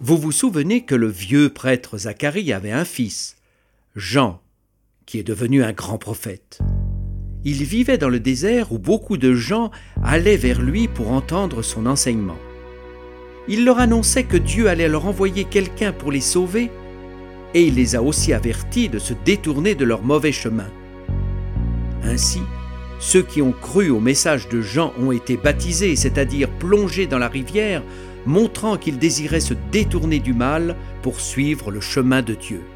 Vous vous souvenez que le vieux prêtre Zacharie avait un fils, Jean, qui est devenu un grand prophète. Il vivait dans le désert où beaucoup de gens allaient vers lui pour entendre son enseignement. Il leur annonçait que Dieu allait leur envoyer quelqu'un pour les sauver, et il les a aussi avertis de se détourner de leur mauvais chemin. Ainsi, ceux qui ont cru au message de Jean ont été baptisés, c'est-à-dire plongés dans la rivière, montrant qu'ils désiraient se détourner du mal pour suivre le chemin de Dieu.